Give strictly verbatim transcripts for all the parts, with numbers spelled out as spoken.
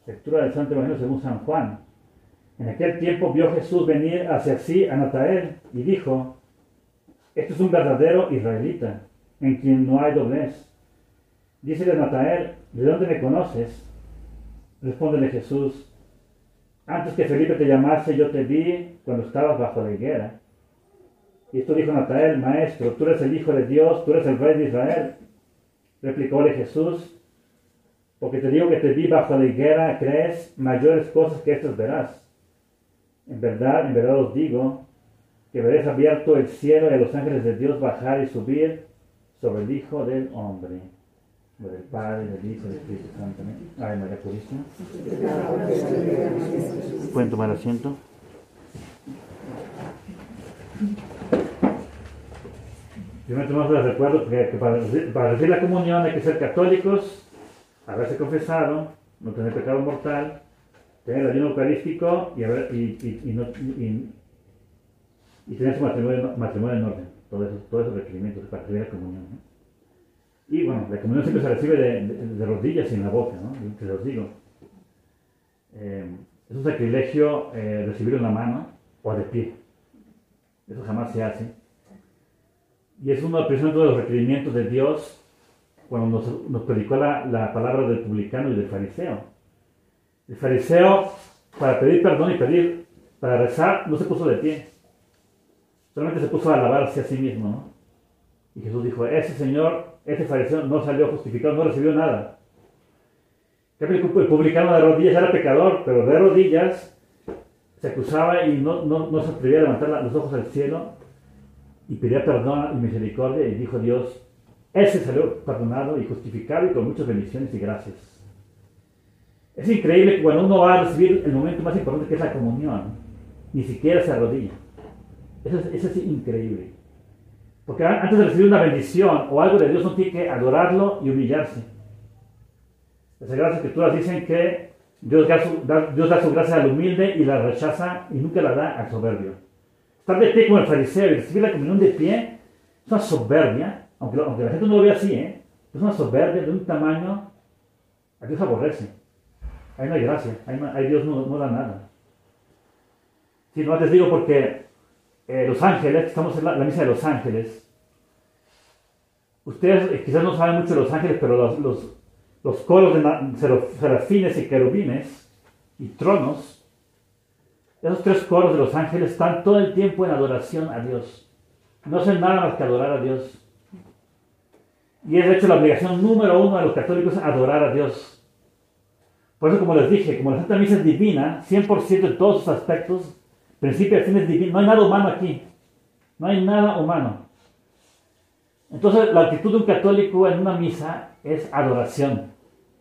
Lectura del Santo Evangelio según San Juan. En aquel tiempo vio Jesús venir hacia sí a Natanael y dijo: este es un verdadero israelita, en quien no hay doblez. Dícele a Natanael: ¿de dónde me conoces? Respóndele Jesús: antes que Felipe te llamase, yo te vi cuando estabas bajo la higuera. Y esto dijo Natanael: Maestro, tú eres el Hijo de Dios, tú eres el Rey de Israel. Replicóle Jesús: porque te digo que te vi bajo la higuera, crees, mayores cosas que estas verás. En verdad, en verdad os digo, que veréis abierto el cielo y a los ángeles de Dios bajar y subir sobre el Hijo del Hombre. Del Padre, del Hijo y del Espíritu Santo. Ay, María Purísima. ¿Pueden tomar asiento? Primero tomamos les recuerdo que, que para, para recibir la comunión hay que ser católicos, haberse confesado, no tener pecado mortal, tener el ayuno eucarístico y, haber, y, y, y, no, y, y tener su matrimonio, matrimonio en orden. Todos esos, todos esos requerimientos para recibir la comunión, ¿no? Y bueno, la comunión siempre se recibe de, de, de rodillas y en la boca, ¿no? Que os digo. Eh, es un sacrilegio eh, recibirlo en la mano o de pie. Eso jamás se hace. Y es uno de los requerimientos de Dios cuando nos, nos predicó la, la palabra del publicano y del fariseo. El fariseo, para pedir perdón y pedir, para rezar, no se puso de pie. Solamente se puso a alabarse a sí mismo, ¿no? Y Jesús dijo: ese señor, ese fariseo no salió justificado, no recibió nada. El publicano de rodillas era pecador, pero de rodillas se acusaba y no, no, no se atrevía a levantar los ojos al cielo y pedía perdón y misericordia, y dijo Dios: ese salió perdonado y justificado y con muchas bendiciones y gracias. Es increíble que cuando uno va a recibir el momento más importante, que es la comunión, ni siquiera se arrodilla. Eso es, eso es increíble. Porque antes de recibir una bendición o algo de Dios, uno tiene que adorarlo y humillarse. Las Sagradas Escrituras dicen que Dios da, su, da, Dios da su gracia al humilde y la rechaza y nunca la da al soberbio. Estar de pie como el fariseo y recibir la comunión de pie es una soberbia, aunque, aunque la gente no lo vea así, ¿eh? Es una soberbia de un tamaño a Dios aborrece. Ahí no hay gracia, ahí, no, ahí Dios no, no da nada. Sí, no les digo porque eh, los ángeles, estamos en la, la misa de los ángeles. Ustedes eh, quizás no saben mucho de los ángeles, pero los, los, los coros de serafines y querubines y tronos, esos tres coros de los ángeles están todo el tiempo en adoración a Dios. No hacen nada más que adorar a Dios. Y es de hecho la obligación número uno de los católicos, adorar a Dios. Por eso, como les dije, como la Santa Misa es divina, cien por ciento en todos sus aspectos, principio y fin es divino. No hay nada humano aquí. No hay nada humano. Entonces, la actitud de un católico en una misa es adoración.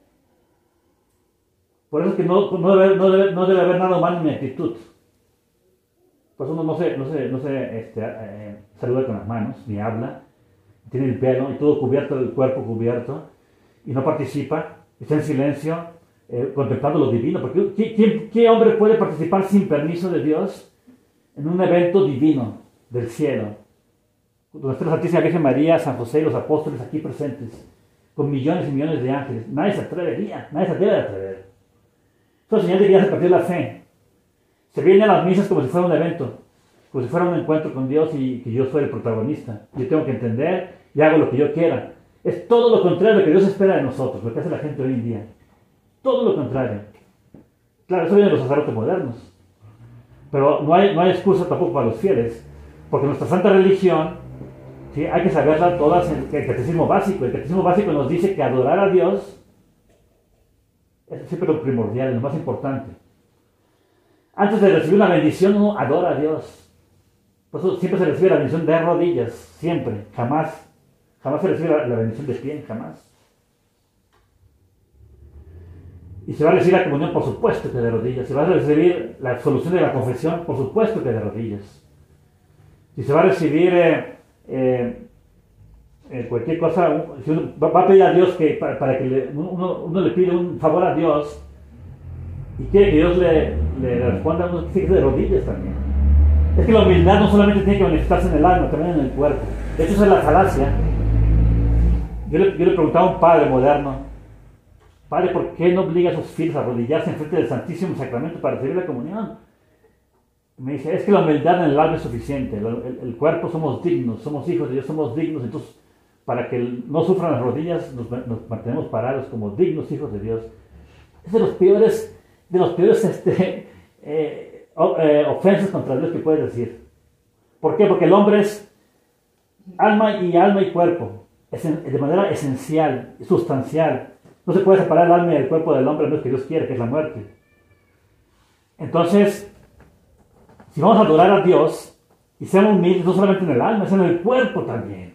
Por eso es que no, no, debe, no, debe, no debe haber nada humano en mi actitud. Por eso uno no se, no se, no se este, eh, saluda con las manos, ni habla, tiene el pelo y todo cubierto, el cuerpo cubierto, y no participa, está en silencio, eh, contemplando lo divino. Porque ¿qué, qué hombre puede participar sin permiso de Dios en un evento divino del cielo? Nuestra Santísima Virgen María, San José y los apóstoles aquí presentes, con millones y millones de ángeles. Nadie se atrevería, nadie se debe atrever. Esto señal de que ya se perdió la fe. Se vienen a las misas como si fuera un evento, como si fuera un encuentro con Dios y que yo soy el protagonista. Yo tengo que entender y hago lo que yo quiera. Es todo lo contrario de lo que Dios espera de nosotros, lo que hace la gente hoy en día. Todo lo contrario. Claro, eso viene de los sacerdotes modernos. Pero no hay, no hay excusa tampoco para los fieles, porque nuestra santa religión, ¿sí?, hay que saberla todas en el catecismo básico. El catecismo básico nos dice que adorar a Dios es siempre lo primordial, lo más importante. Antes de recibir una bendición, uno adora a Dios. Por eso siempre se recibe la bendición de rodillas, siempre, jamás. Jamás se recibe la, la bendición de pie, jamás. Y se va a recibir la comunión, por supuesto que de rodillas. Se va a recibir la absolución de la confesión, por supuesto que de rodillas. Si se va a recibir eh, eh, eh, cualquier cosa, si uno va, va a pedir a Dios que para, para que le, uno, uno le pide un favor a Dios y quiere que Dios le, le responda, uno tiene que ser de rodillas también. Es que la humildad no solamente tiene que manifestarse en el alma, también en el cuerpo. De hecho, esa es la falacia. Yo le, yo le preguntaba a un padre moderno, Padre, ¿por qué no obliga a sus fieles a arrodillarse en frente del Santísimo Sacramento para recibir la comunión? Me dice, es que la humildad en el alma es suficiente. El, el, el cuerpo somos dignos, somos hijos de Dios, somos dignos. Entonces, para que no sufran las rodillas, nos, nos mantenemos parados como dignos hijos de Dios. Es de los peores, de los peores este, eh, eh, ofensas contra Dios que puedes decir. ¿Por qué? Porque el hombre es alma y alma y cuerpo, es de manera esencial, sustancial. No se puede separar el alma y el cuerpo del hombre a menos que Dios quiere, que es la muerte. Entonces, si vamos a adorar a Dios y seamos humildes, no solamente en el alma, es en el cuerpo también.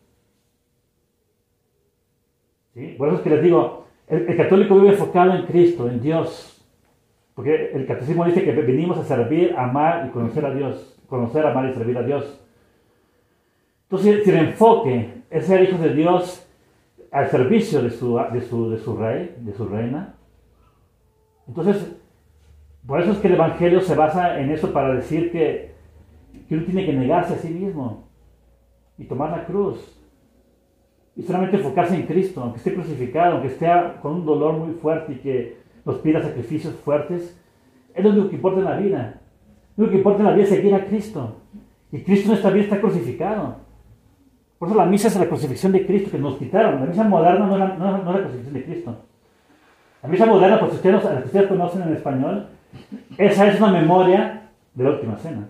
¿Sí? Por eso es que les digo, el, el católico vive enfocado en Cristo, en Dios. Porque el catecismo dice que venimos a servir, amar y conocer a Dios. Conocer, amar y servir a Dios. Entonces, si el enfoque es ser hijos de Dios al servicio de su, de su, de su rey, de su reina, entonces, por eso es que el Evangelio se basa en eso para decir que, que uno tiene que negarse a sí mismo y tomar la cruz. Y solamente enfocarse en Cristo, aunque esté crucificado, aunque esté con un dolor muy fuerte y que nos pida sacrificios fuertes, es lo único que importa en la vida. Lo único que importa en la vida es seguir a Cristo. Y Cristo en esta vida está crucificado. Por eso la misa es la crucifixión de Cristo que nos quitaron. La misa moderna no es la, no, no es la crucifixión de Cristo. La misa moderna, pues ustedes, la que ustedes conocen en español, esa es una memoria de la última cena.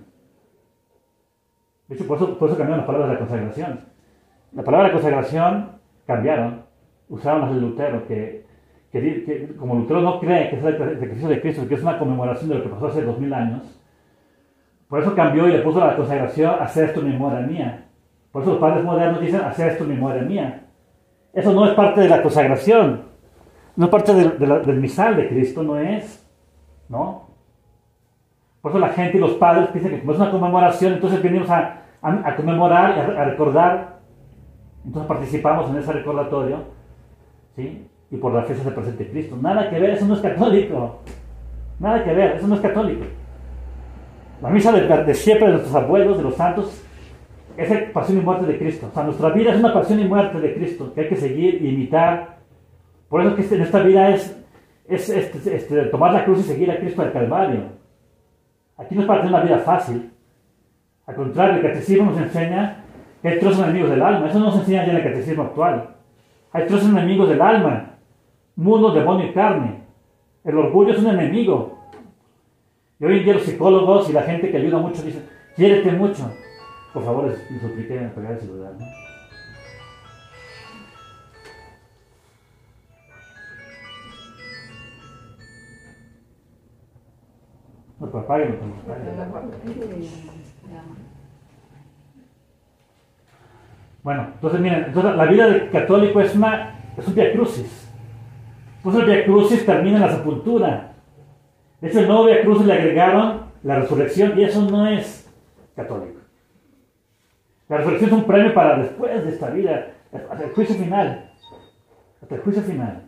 De hecho, por eso, por eso cambiaron las palabras de la consagración. La palabra consagración cambiaron, usaron las de Lutero, que, que, que como Lutero no cree que es el sacrificio de Cristo, que es una conmemoración de lo que pasó hace dos mil años, por eso cambió y le puso la consagración, hacer esto en memoria mía. Por eso los padres modernos dicen, hacer esto en memoria mía. Eso no es parte de la consagración, no es parte de, de la, del misal de Cristo, no es, ¿no? Por eso la gente y los padres piensan que como es una conmemoración, entonces venimos a, a, a conmemorar y a, a recordar. Entonces participamos en ese recordatorio, ¿sí? Y por la fiesta se presenta Cristo. Nada que ver, eso no es católico. Nada que ver, eso no es católico. La misa de, de siempre de nuestros abuelos, de los santos, es la pasión y muerte de Cristo. O sea, nuestra vida es una pasión y muerte de Cristo que hay que seguir e imitar. Por eso que en esta vida es, es este, este, tomar la cruz y seguir a Cristo al Calvario. Aquí no es para tener una vida fácil. Al contrario, el catecismo nos enseña que hay tres enemigos del alma. Eso no nos enseña ya en el catecismo actual. Hay tres enemigos del alma: mundo, demonio y carne. El orgullo es un enemigo. Y hoy en día los psicólogos y la gente que ayuda mucho dicen, quiérete mucho. Por favor, les, les supliqué apagar el celular, ¿no? No, pero apáguenlo, apáguenlo. Bueno, entonces miren, entonces la vida del católico es, una, es un via crucis. Entonces el via crucis termina en la sepultura. De hecho, el nuevo via crucis le agregaron la resurrección y eso no es católico. La resurrección es un premio para después de esta vida, hasta el juicio final. Hasta el juicio final.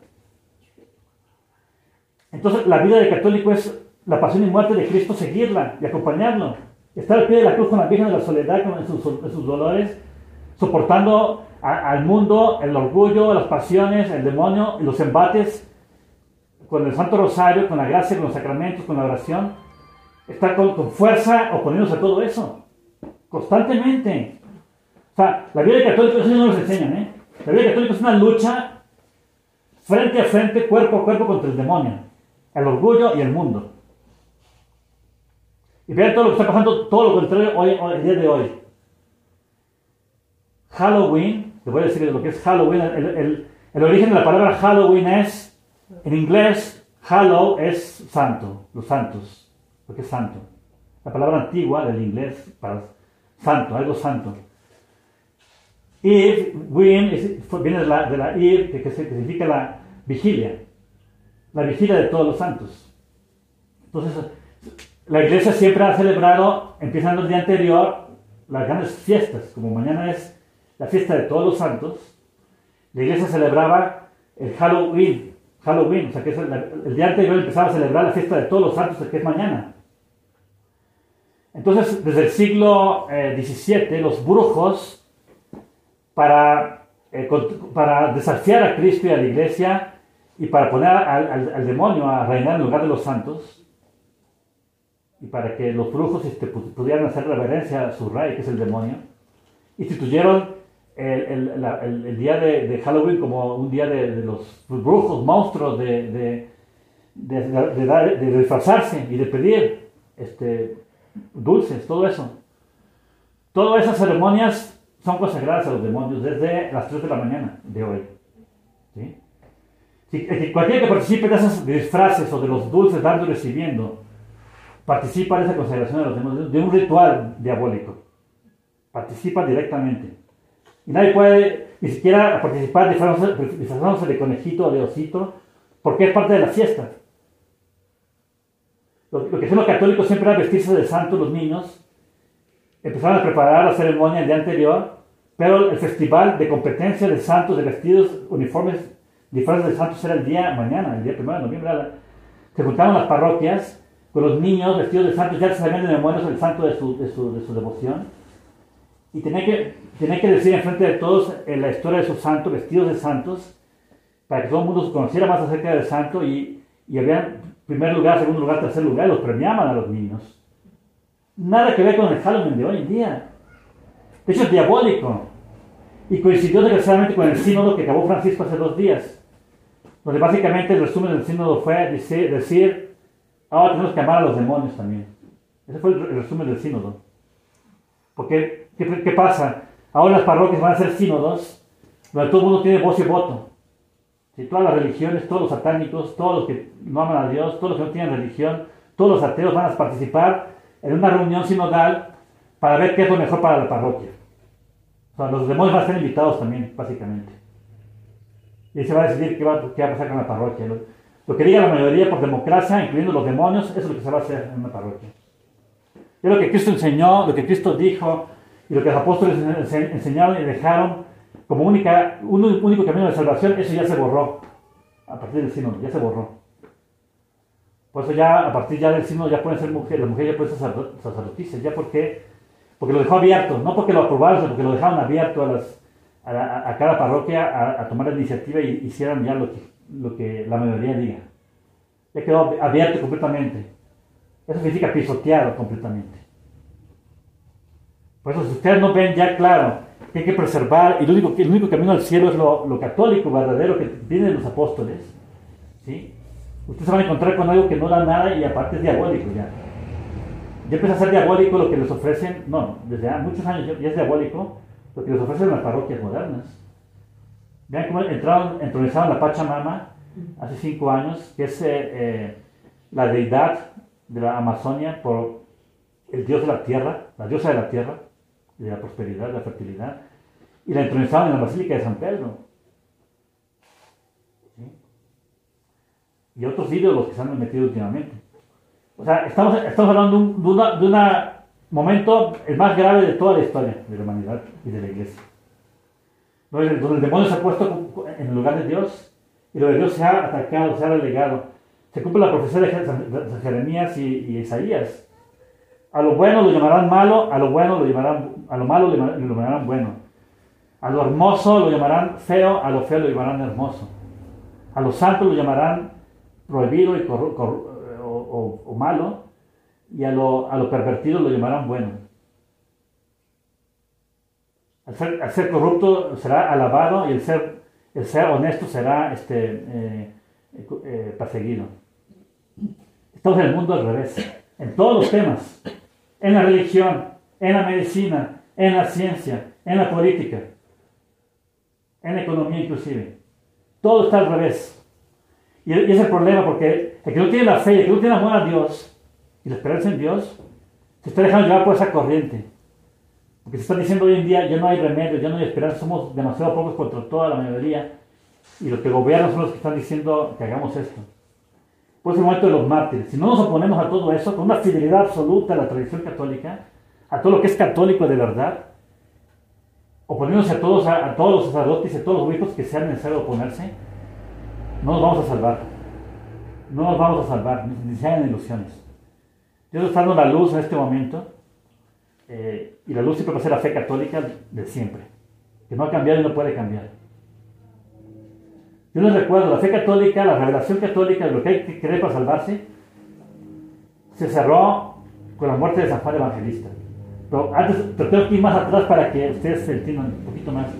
Entonces la vida del católico es la pasión y muerte de Cristo, seguirla y acompañarlo. Estar al pie de la cruz con la Virgen de la Soledad, con sus, en sus dolores, soportando a, al mundo, el orgullo, las pasiones, el demonio y los embates con el Santo Rosario, con la gracia, con los sacramentos, con la oración. Está con, con fuerza oponiéndose a todo eso, constantemente. O sea, la vida católica, eso no nos enseñan, ¿eh? La vida católica es una lucha frente a frente, cuerpo a cuerpo contra el demonio, el orgullo y el mundo. Y vean todo lo que está pasando, todo lo contrario hoy, hoy, el día de hoy. Halloween, te voy a decir lo que es Halloween. El, el, el origen de la palabra Halloween es, en inglés, Hallow es santo, los santos, lo que es santo. La palabra antigua del inglés para santo, algo santo. Eve, Win, viene de la, de la Eve, que, que significa la vigilia, la vigilia de todos los santos. Entonces, la iglesia siempre ha celebrado, empezando el día anterior, las grandes fiestas, como mañana es la fiesta de todos los santos. La iglesia celebraba el Halloween, Halloween, o sea que es el, el día anterior empezaba a celebrar la fiesta de todos los santos, que es mañana. Entonces, desde el siglo eh, diecisiete, los brujos, para, eh, para desafiar a Cristo y a la iglesia, y para poner al, al, al demonio a reinar en lugar de los santos, y para que los brujos este, pudieran hacer reverencia a su rey, que es el demonio, instituyeron el, el, la, el, el día de, de Halloween como un día de, de los brujos, monstruos, de, de, de, de, de, dar, de disfrazarse y de pedir este, dulces, todo eso. Todas esas ceremonias son consagradas a los demonios desde las tres de la mañana de hoy. ¿Sí? Si, cualquiera que participe de esos disfraces o de los dulces dando y recibiendo, participa de esa consagración de los demonios, de un ritual diabólico. Participa directamente. Y nadie puede ni siquiera participar disfrazándose de conejito o de osito, porque es parte de la fiesta. Lo, lo que hacen los católicos siempre era vestirse de santo los niños. Empezaron a preparar la ceremonia el día anterior, pero el festival de competencia de santos, de vestidos, uniformes, disfraces de santos era el día mañana, el día primero de noviembre. Se juntaban las parroquias con los niños vestidos de santos, ya se sabían de memoria el santo de su, de su, de su devoción. Y tenía que, tenía que decir en frente de todos en la historia de sus santos, vestidos de santos, para que todo el mundo conociera más acerca del santo y, y había primer lugar, segundo lugar, tercer lugar, y los premiaban a los niños. Nada que ver con el Halloween de hoy en día. De hecho, es diabólico. Y coincidió desgraciadamente con el sínodo que acabó Francisco hace dos días, donde básicamente el resumen del sínodo fue decir, decir ahora tenemos que amar a los demonios también. Ese fue el, el resumen del sínodo. Porque, ¿qué, ¿qué pasa? Ahora las parroquias van a ser sínodos, donde todo el mundo tiene voz y voto. ¿Sí? Todas las religiones, todos los satánicos, todos los que no aman a Dios, todos los que no tienen religión, todos los ateos van a participar en una reunión sinodal para ver qué es lo mejor para la parroquia. O sea, los demonios van a estar invitados también, básicamente. Y se va a decidir qué va, qué va a pasar con la parroquia. Lo, lo que diga la mayoría por democracia, incluyendo los demonios, eso es lo que se va a hacer en una parroquia. Y lo que Cristo enseñó, lo que Cristo dijo, y lo que los apóstoles enseñaron y dejaron como única, un único camino de salvación, eso ya se borró. A partir del sínodo, ya se borró. Por eso ya, a partir ya del sínodo, ya pueden ser mujeres, las mujeres ya pueden ser sacerdotisas, ya porque, porque lo dejó abierto, no porque lo aprobaron, sino porque lo dejaron abierto a, las, a, a, a cada parroquia a, a tomar la iniciativa y hicieran ya lo que, lo que la mayoría diga. Ya quedó abierto completamente. Eso significa pisoteado completamente. Por eso, si ustedes no ven ya claro que hay que preservar, y el único, el único camino al cielo es lo, lo católico, verdadero, que viene de los apóstoles, ¿sí? Ustedes se van a encontrar con algo que no da nada y aparte es diabólico ya. Ya empieza a ser diabólico lo que les ofrecen, no, desde muchos años ya es diabólico lo que les ofrecen las parroquias modernas. Vean cómo entraron, entronizaron la Pachamama hace cinco años, que es eh, eh, la deidad de la Amazonia por el dios de la tierra, la diosa de la tierra, de la prosperidad, de la fertilidad, y la entronizaron en la Basílica de San Pedro. ¿Sí? Y otros ídolos que se han metido últimamente. O sea, estamos, estamos hablando de un de una, de una momento el más grave de toda la historia de la humanidad y de la iglesia. Donde, donde el demonio se ha puesto en el lugar de Dios y lo de Dios se ha atacado, se ha relegado. Se cumple la profecía de Jeremías y, y Isaías. A lo bueno lo llamarán malo, a lo bueno lo llamarán, a lo malo lo llamarán bueno. A lo hermoso lo llamarán feo, a lo feo lo llamarán hermoso. A lo santo lo llamarán prohibido y corru, corru, o, o, o malo, y a lo, a lo pervertido lo llamarán bueno. Al ser, al ser corrupto será alabado y el ser, el ser honesto será este, eh, eh, perseguido. Estamos en el mundo al revés, en todos los temas, en la religión, en la medicina, en la ciencia, en la política, en la economía inclusive. Todo está al revés. Y es el problema, porque el que no tiene la fe, el que no tiene amor a Dios y la esperanza en Dios, se está dejando llevar por esa corriente. Porque se está diciendo hoy en día, ya no hay remedio, ya no hay esperanza, somos demasiado pocos contra toda la mayoría, y los que gobiernan son los que están diciendo que hagamos esto. Por eso es el momento de los mártires. Si no nos oponemos a todo eso, con una fidelidad absoluta a la tradición católica, a todo lo que es católico de verdad, oponiéndose a todos, a, a todos los sacerdotes y a todos los obispos que sea necesario oponerse, no nos vamos a salvar. No nos vamos a salvar, ni se hagan ilusiones. Dios está dando la luz en este momento, eh, y la luz siempre va a ser la fe católica de siempre, que no ha cambiado y no puede cambiar. Dios Yo les recuerdo, la fe católica, la revelación católica de lo que hay que creer para salvarse, se cerró con la muerte de San Juan Evangelista. Pero antes, pero tengo que ir más atrás para que ustedes se entiendan un poquito más.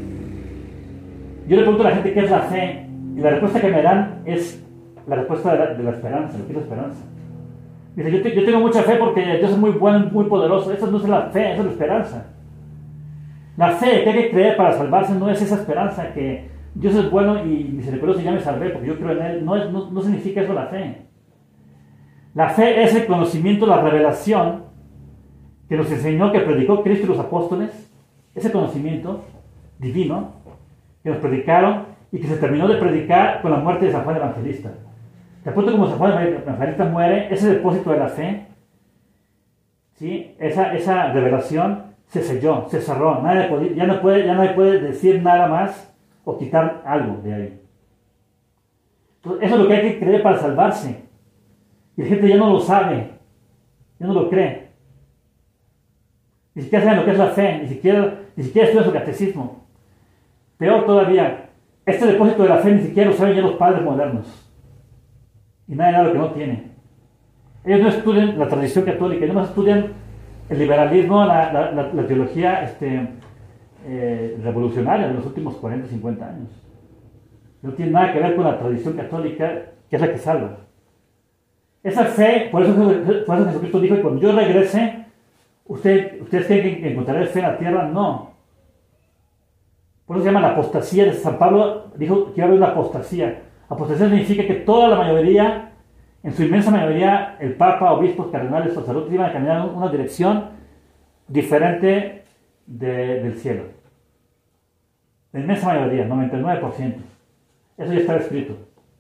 Yo le pregunto a la gente qué es la fe, y la respuesta que me dan es la respuesta de la, de la esperanza, lo que es la esperanza. Dice, yo, te, yo tengo mucha fe porque Dios es muy bueno, muy poderoso. Eso no es la fe, eso es la esperanza. La fe que hay que creer para salvarse no es esa esperanza que Dios es bueno y misericordioso y ya me salvé porque yo creo en Él. No, es, no, no significa eso la fe. La fe es el conocimiento, la revelación que nos enseñó, que predicó Cristo y los apóstoles. Ese conocimiento divino que nos predicaron y que se terminó de predicar con la muerte de San Juan Evangelista. De acuerdo como San Juan Evangelista muere, ese depósito de la fe, ¿sí? esa, esa revelación se selló, se cerró. Nadie podía, ya, no puede, ya nadie puede decir nada más o quitar algo de ahí. Entonces, eso es lo que hay que creer para salvarse. Y la gente ya no lo sabe, ya no lo cree. Ni siquiera saben lo que es la fe, ni siquiera, ni siquiera estudian su catecismo. Peor todavía, este depósito de la fe ni siquiera lo saben ya los padres modernos. Y nadie da lo que no tiene. Ellos no estudian la tradición católica, ellos no estudian el liberalismo, la, la, la, la teología este, eh, revolucionaria de los últimos cuarenta, cincuenta años. No tiene nada que ver con la tradición católica, que es la que salva. Esa fe, por eso, por eso Jesucristo dijo que cuando yo regrese, usted, ustedes tienen que encontrar fe en la tierra. No. Por eso se llama la apostasía. San Pablo dijo que iba a haber una apostasía. Apostasía significa que toda la mayoría, en su inmensa mayoría, el Papa, obispos, cardenales, sacerdotes, iban a caminar en una dirección diferente de, del cielo. La inmensa mayoría, noventa y nueve por ciento. Eso ya está escrito.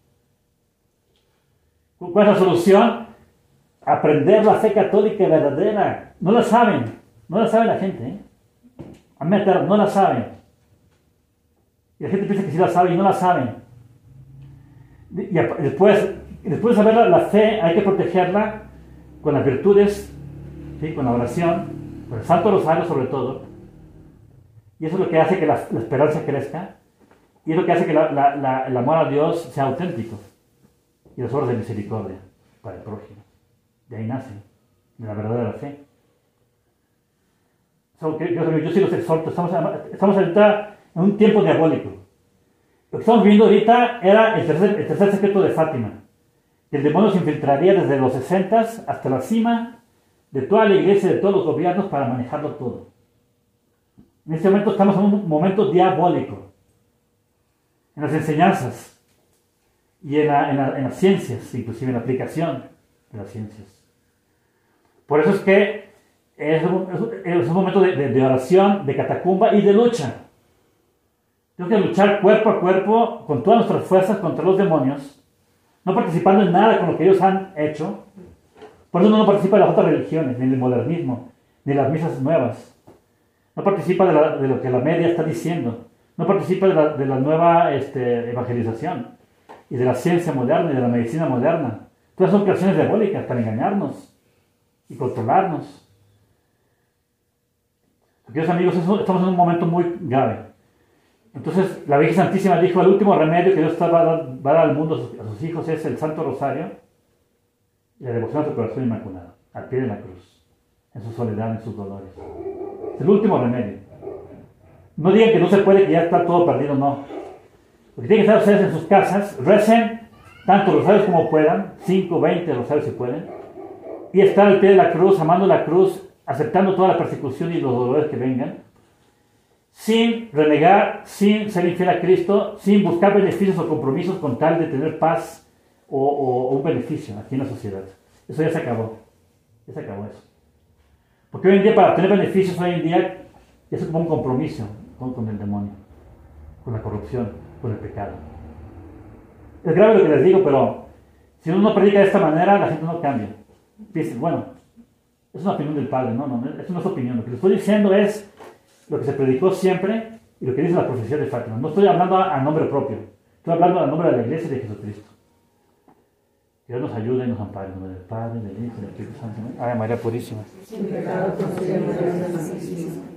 ¿Cuál es la solución? Aprender la fe católica verdadera. No la saben, no la sabe la gente. ¿eh? A meter, no la saben. Y la gente piensa que sí la sabe y no la saben. Y después, después de saber la, la fe, hay que protegerla con las virtudes, ¿sí? Con la oración, con el Santo Rosario sobre todo. Y eso es lo que hace que la, la esperanza crezca. Y es lo que hace que la, la, la, el amor a Dios sea auténtico. Y las obras de misericordia para el prójimo. De ahí nace, de la verdadera fe. So, que, yo, yo sí los exhorto. Estamos, estamos ahorita en un tiempo diabólico. Lo que estamos viendo ahorita era el tercer, el tercer secreto de Fátima. El demonio se infiltraría desde los sesentas hasta la cima de toda la iglesia, de todos los gobiernos para manejarlo todo. En este momento estamos en un momento diabólico. En las enseñanzas. Y en, la, en, la, en las ciencias, inclusive en la aplicación de las ciencias. Por eso es que es un, es un momento de, de, de oración, de catacumba y de lucha. Tengo que luchar cuerpo a cuerpo con todas nuestras fuerzas contra los demonios, no participando en nada con lo que ellos han hecho. Por eso uno no participa de las otras religiones, ni en el modernismo, ni en las misas nuevas. No participa de, la, de lo que la media está diciendo. No participa de la, de la nueva este, evangelización. Y de la ciencia moderna y de la medicina moderna. Todas son creaciones diabólicas para engañarnos y controlarnos. Queridos amigos, estamos en un momento muy grave. Entonces, la Virgen Santísima dijo: el último remedio que Dios va a dar, va a dar al mundo a sus, a sus hijos es el Santo Rosario y la devoción a su corazón inmaculado, al pie de la cruz, en su soledad, en sus dolores. Es el último remedio. No digan que no se puede, que ya está todo perdido, no. Lo que tienen que estar ustedes en sus casas, recen tantos rosarios como puedan, cinco, veinte rosarios si pueden, y estar al pie de la cruz, amando la cruz, aceptando toda la persecución y los dolores que vengan, sin renegar, sin ser infiel a Cristo, sin buscar beneficios o compromisos con tal de tener paz o, o, o un beneficio aquí en la sociedad. Eso ya se acabó, ya se acabó eso. Porque hoy en día, para tener beneficios, hoy en día es como un compromiso con, con el demonio, con la corrupción, con el pecado. Es grave lo que les digo, pero si uno no predica de esta manera, la gente no cambia. Dicen, bueno, es una opinión del Padre. No, no, eso no es opinión. Lo que les estoy diciendo es lo que se predicó siempre y lo que dice la profecía de Fátima. No estoy hablando a, a nombre propio, estoy hablando a nombre de la Iglesia de Jesucristo. Que Dios nos ayude y nos ampare en nombre del Padre, del Hijo y del Espíritu Santo. Ave María Purísima. Sin pecado concebida, María Santísima.